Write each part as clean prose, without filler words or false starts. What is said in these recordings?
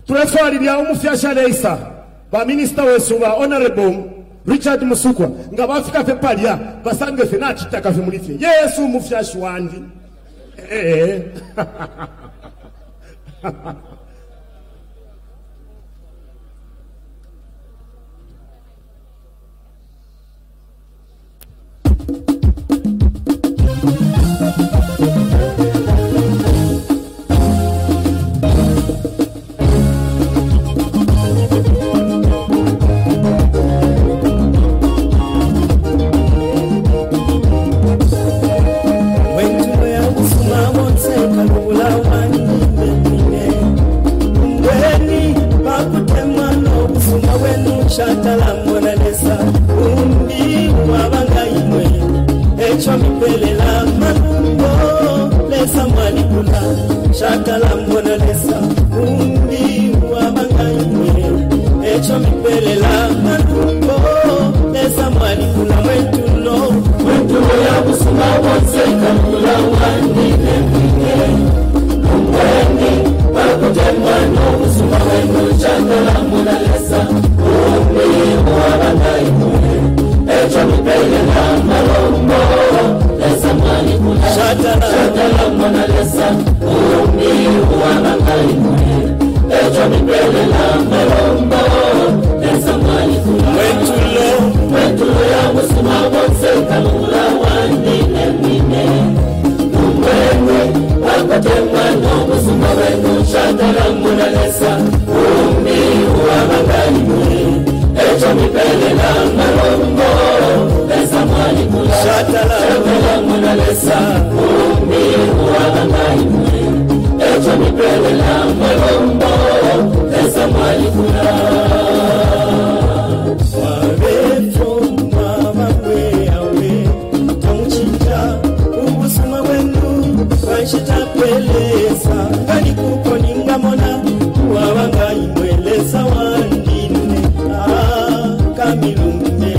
Tulefwalilya omufyasha Leisa ba minister wesuba honorable Richard Musukwa nga bafika fe palya basange fe nachitaka fe mulifye Yesu mufyashi wandi Shatala Mona Lisa, umbi wabanga imwe, echo mipelela malumbo, lesa malikula. Shatala Mona Lisa, umbi wabanga imwe, echo mipelela malumbo, lesa malikula. Mwentulo ya kusuma wonse kamula wani nemine, umweni wakutemwa no kusuma wenu. Shatala Mona Lisa, Shatala Mona Lisa, umi wabanga imwe, echo mipelela malombo, lesa malikula. Mwentulo ya kusuma wonse kamula wani nemine, umweni wakutemwa no kusuma wenu. Shatala Mona Lisa, umi wabanga imwe, echo mipelela malombo, lesa malikula. Shatala Mona Lisa, umi wabanga imwe, echo mipelela malombo, lesa malikula. Wabefoma mamwe yawe, tamuchinja ubusuma wenu, wanshitapeleza, kani kuko ningamona, wabanga imwe, lesa wandine, kamilumbe.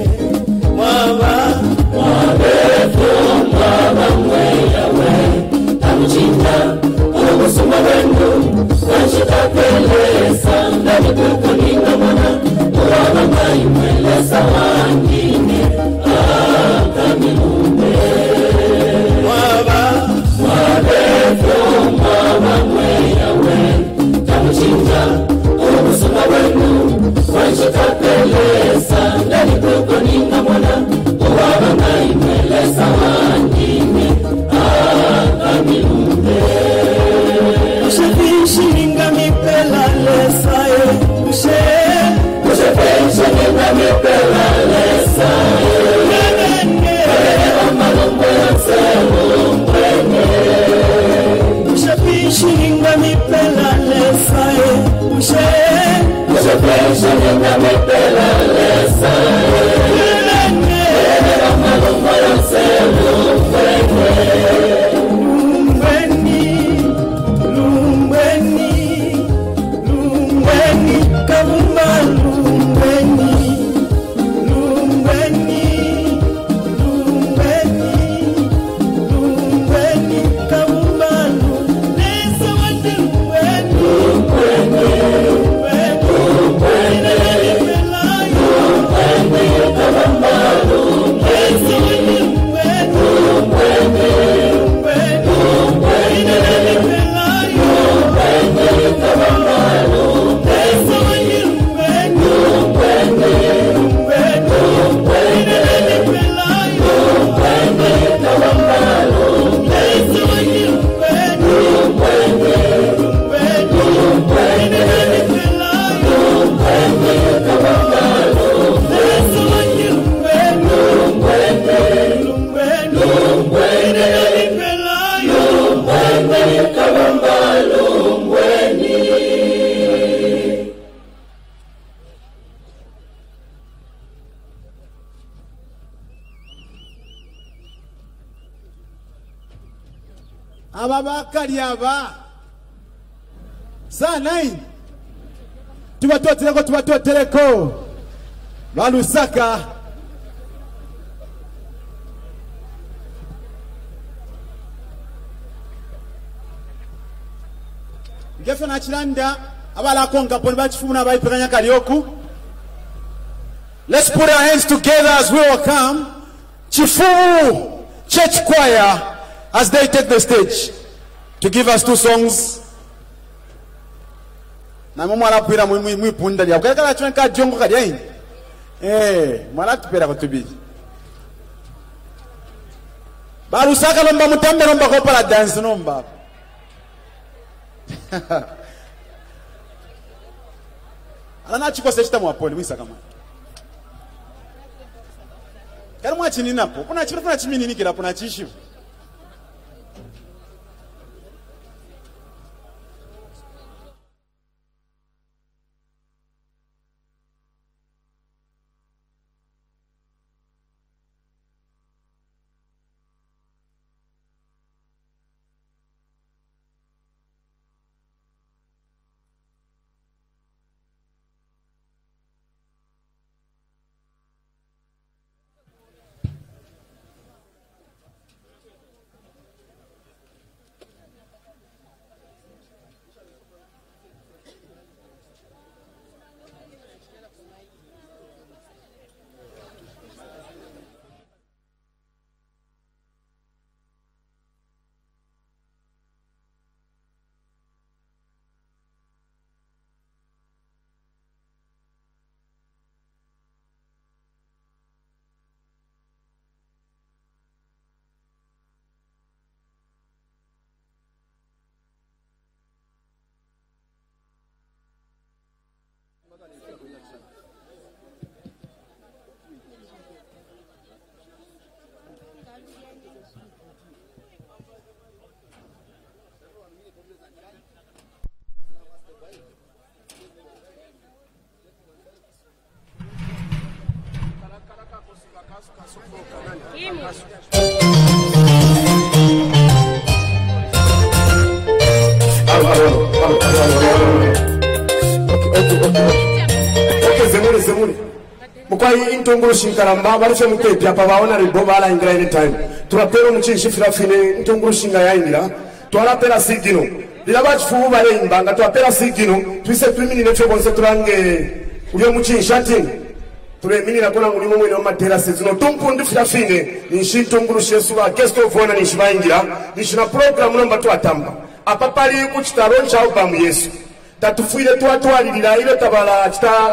Wabefoma mamwe yawe, tamuchinja ubusuma wenu, wanshitapeleza, kani kuko ningamona, wabanga imwe, lesa wandine, kamilumbe. Wabefoma mamwe yawe, tamuchinja ubusuma wenu, wanshitapeleza, kani kuko ningamona, wabanga imwe, lesa wandine, kamilumbe. Ushepishininga mipela lesa ushepishininga mipela lesa malombo yonse umwene. Ushepishininga mipela lesa ushepishininga mipela lesa malombo yonse umwene. Ababakali aba sana tubatotereko balusaka ngefe na chilanda Let's put our hands together as we welcome Chifumu Church Choir as they take the stage to give us 2 songs. Na mwana pira mwipunda ya kala chwenka jongo kali yini mwana tupera kutubiri barusaka lomba mutambe lomba ko para dance nomba alana chiko sechita mwapole mwisaka mwana kali mwachini napo kuna chiro kuna chimini nikira kuna chishi Ntongolo shinkaramba balife mutepi apa baona ribo bala ingira anytime turapero muchinshi firafine ntongolo shinga yaingira twalapera sigino lilabachifu bale imbanga twapera sigino twise twimini nefe bonse turange uyo muchinshi ati tule mini nakona ngulimo mwene matera sezino tumpundi firafine nishi ntongolo shesu ba guest of honor nishi baingira nishi na program namba twatamba apa pali kuchitaro cha album Yesu tatufuile twatwalilira ile tabala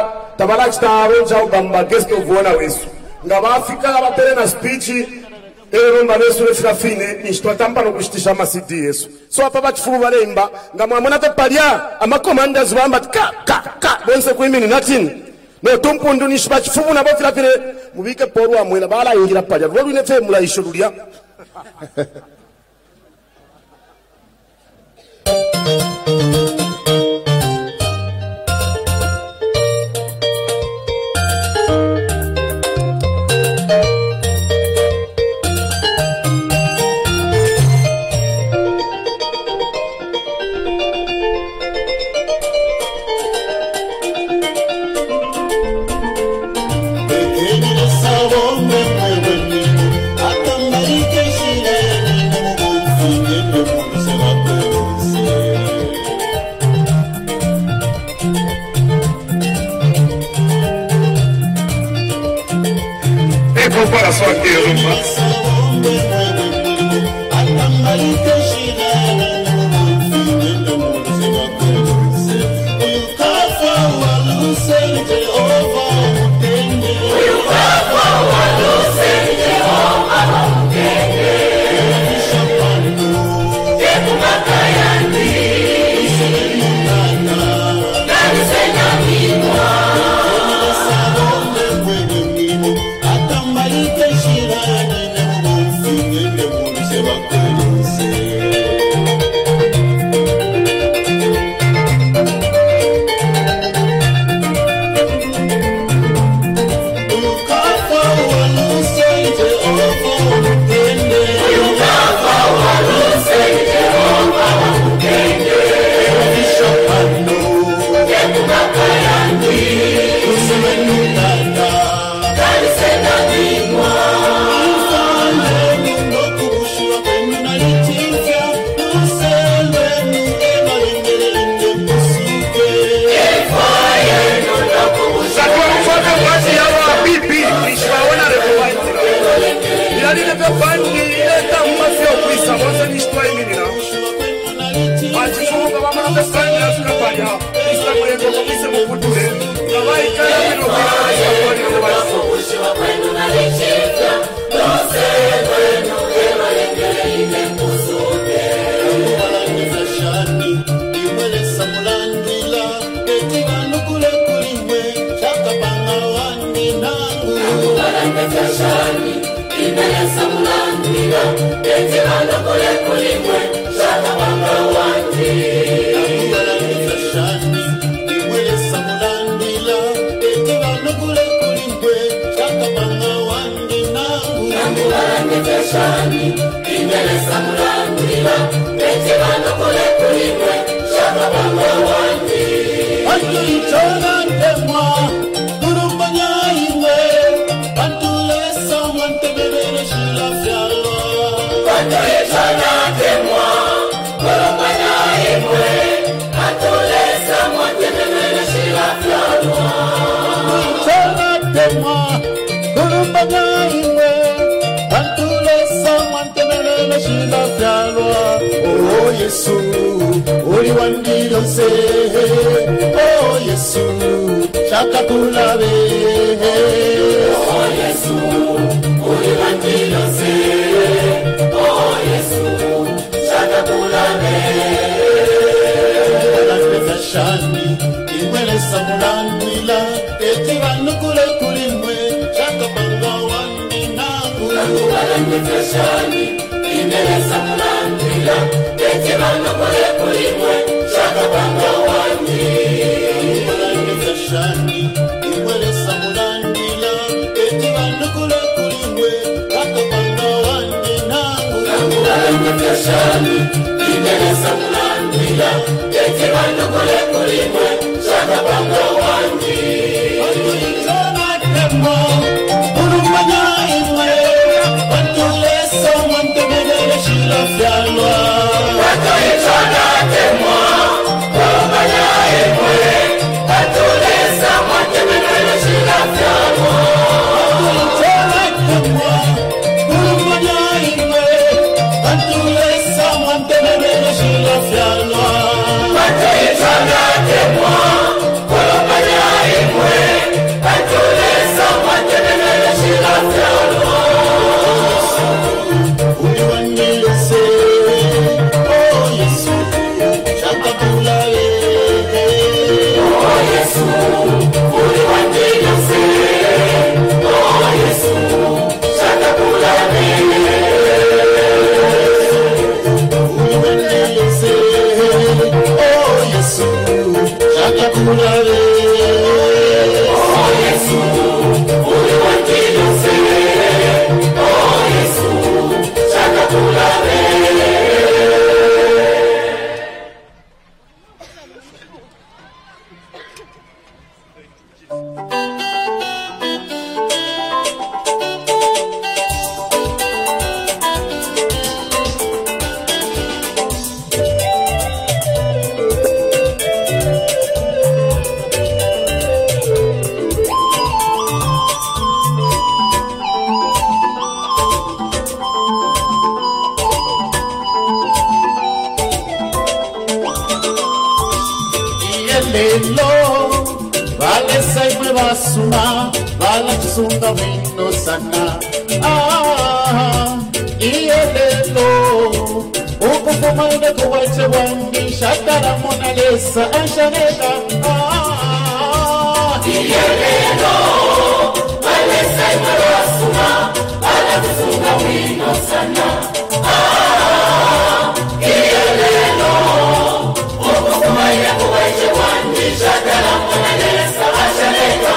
chitaro cha ubamba guest of honor wesu nga baafika abapere na speech romba wesu lefirafine nishitwatamba no kushitisha masidi Yesu so apa bachifu balemba nga mwamona topalia ama commanders bamba ka bonse kuimini nothing no tumpundu nishibachifu nabo firafine mubike poru amwela bala ingira palia rolu nefe mula ishurulia para sua queira, Shirani Alile pepani eta mafia kuisa mwanza nishtwa iminina. Achifunga wama pepani askapanya. Isa mwego kumise mkutule. Kawai kaya wino kaya askapani wabalifu. Ushiwa kwenu na lichika. Dose kwenu ewa lengele ine kusuke. Walangiza shani, iwele samulandila. Eti wanu kule kulimwe, chaka panga wani nangu. Walangiza shani, iwele samulandila. Eti wanu kule kulimwe, chaka panga wani. Walangiza shani, iwele samulandila. Eti wanu kule kulimwe, chaka panga wani nangu. Walangiza shani, iwele samulandila. Eti wanu kule kulimwe, chaka panga wani. Antu ichona temwa, kurumbanya iwe. Antu lesa wante bebele shila fyalwa. Antu ichona temwa, kurumbanya iwe. Antu lesa wante bebele shila fyalwa. Ichona temwa, kurumbanya iwe. Antu lesa wante bebele shila fyalwa. Oh Yesu, uri wandilo se. Oh Yesu, chaka kulabe. Oh Yesu, uri wandilo se. Oh Yesu, chaka kulabe. Walangiza shani, iwele samulandila. Eti wanu kule kulimwe, chaka panga wani nangu. Walangiza shani, iwele samulandila. Eti wanu kule kulimwe, chaka panga wani. Walangiza shani, iwele samulandila. Eti wanu kule kulimwe, chaka panga wani nangu. Walangiza shani, iwele samulandila. Eti wanu kule kulimwe, chaka panga wani. Antu ichona temwa, kurumanya iwe. Antu lesa wante bebele shila fyalwa. Antu ichona temwa, kurumanya iwe. Antu lesa wante bebele shila fyalwa. Antu ichona temwa, kurumanya iwe. Antu lesa wante bebele shila fyalwa. Antu ichona temwa, kurumanya iwe. Antu lesa wante bebele shila fyalwa. Uri wandilo se. Oh Yesu, chaka kulabe. Oh Yesu, uri wandilo se. Oh Yesu, chaka kulabe. Uri wandilo se. Oh Yesu, chaka kulabe. Oh Yesu, uri wandilo se. Oh Yesu, chaka kulabe. Lelo, vale saimwe basuma, vale chisunga wino sana. Lelo, ukufuma ine kuwache wangi, shatara mona lesa anshaneka. Lelo, vale saimwe basuma, vale chisunga wino sana. Lelo, ukufuma ine kuwache wangi, shatara mona lesa anshaneka.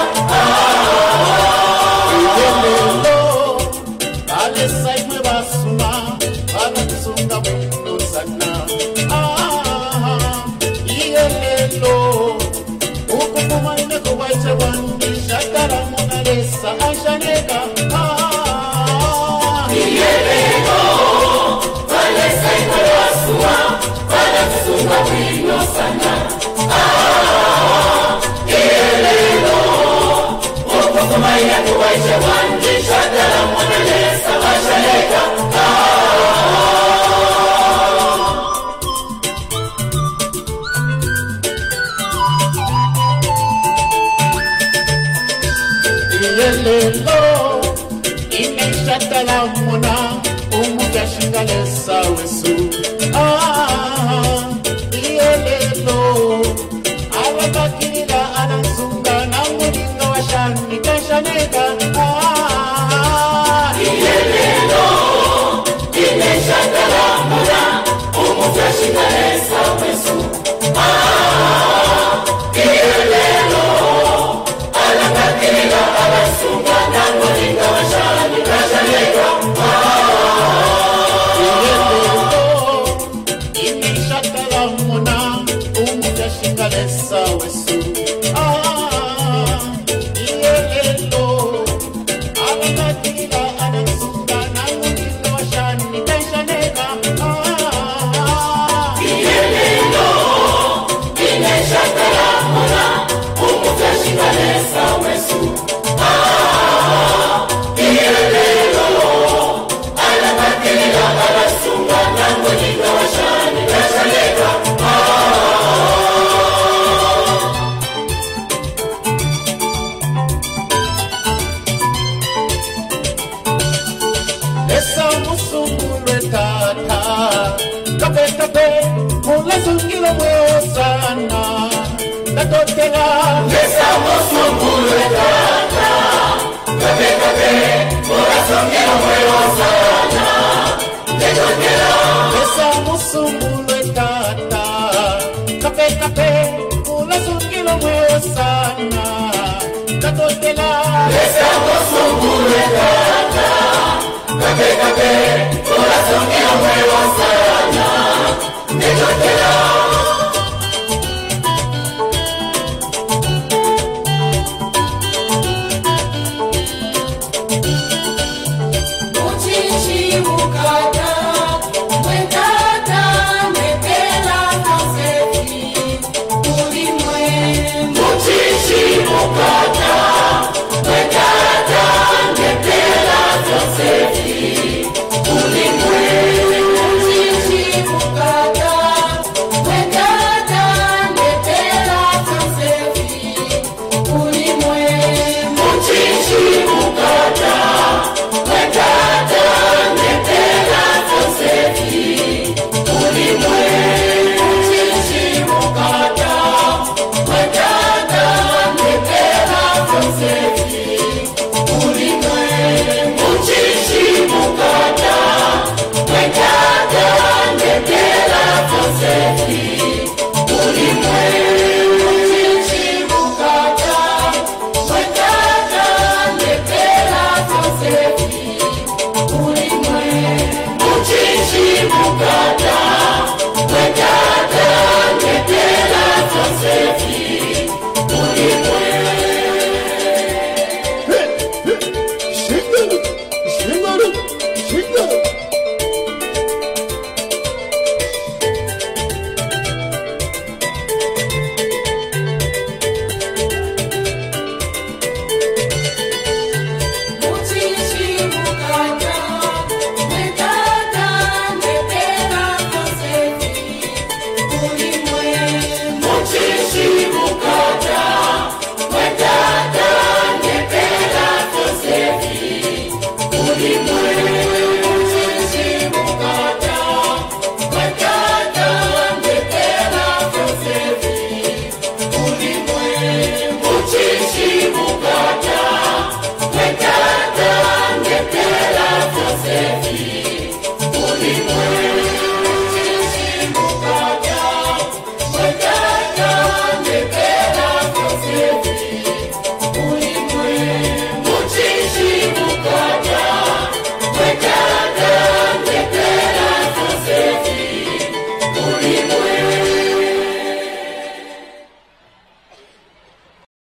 Lelo, vale saimwe basuma, vale chisunga wino sana. Lelo, ukufuma ine kuwache wangi, shatara mona lesa anshaneka. Lelo, vale saimwe basuma, vale chisunga wino sana. Lelo, ukufuma ine kuwache wangi, shatara mona lesa anshaneka. Yelelo imeshatala mona umugashingalesa wesu yelelo abakakila anansunga namulinga washani kashaneka yelelo imeshatala mona umugashingalesa wesu yelelo abakakila anansunga namulinga washani kashaneka Shingalesa wesu yelelo abakakila anansunga namulinga washani kashaneka yelelo imeshatala mona umugashingalesa wesu yelelo abakakila anansunga namulinga washani kashaneka Sungilo mweo sana Natotela Lesa musungule tata Kape kape Mura sungilo mweo sana Natotela Lesa musungule tata Kape kape Mura sungilo mweo sana Natotela Lesa musungule tata Kape kape Mura sungilo mweo sana Natotela